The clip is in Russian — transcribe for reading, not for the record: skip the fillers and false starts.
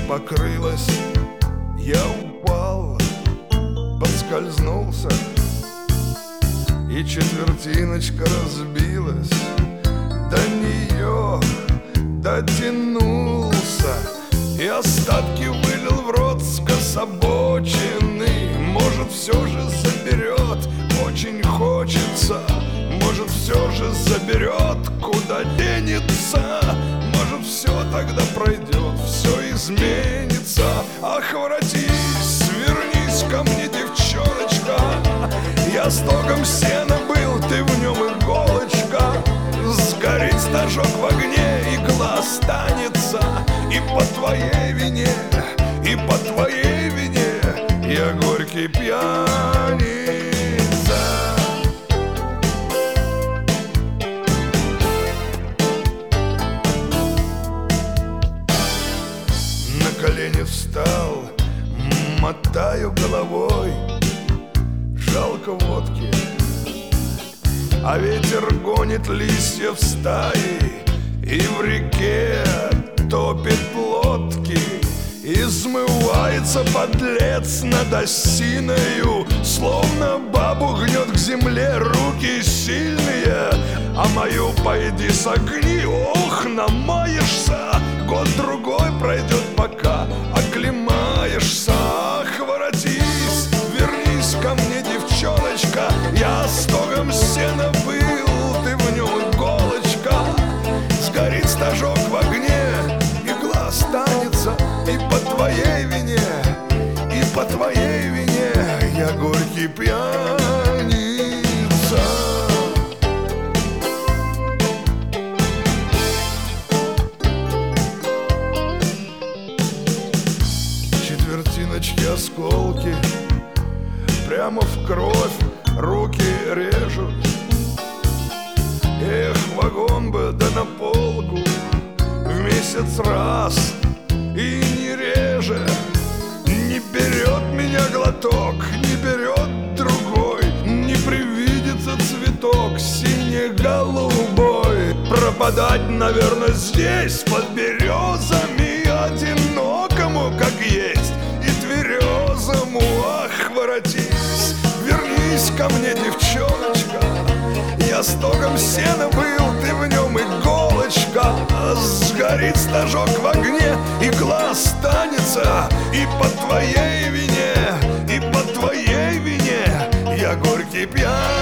покрылась. Я упал, подскользнулся, и четвертиночка разбилась. До нее дотянулся и остатки вылил в рот скособоченный. Может, все же заберет, очень хочется. Может, все же заберет, куда денется. Может, все тогда пройдет, все изменится. Ах, воротись, вернись ко мне, девчоночка. Я стогом сена был, ты в нем иголочка. Сгорит стажок в огне, игла останется. И по твоей вине, и по твоей вине я горький пьяница. На колени встал, мотаю головой. Жалко водки, а ветер гонит листья в стаи, и в реке топит лодки. И смывается подлец над осиною, словно бабу гнет к земле руки сильные. А мою пойди согни, ох, намаешься. Год-другой пройдет, пока оклемаешься. Ах, воротись, вернись ко мне, девчоночка. Я стогом сена был, ты в нем иголочка. Сгорит стажок в огне, игла останется. И по твоей вине, и по твоей вине я горький пьяница. Четвертиночки, осколки прямо в кровь руки режут. Эх, вагон бы да на полку в месяц раз, и не реже. Не берет меня глоток, не берет другой. Не привидится цветок сине-голубой. Пропадать, наверное, здесь под березами, одинокому, как есть, и тверезому. Ах, воротись, вернись ко мне, девчоночка. Я стогом сена был, ты в нем иголочка. Сгорит стажок в огне, игла останется. И по твоей вине, и по твоей вине я горький пьян.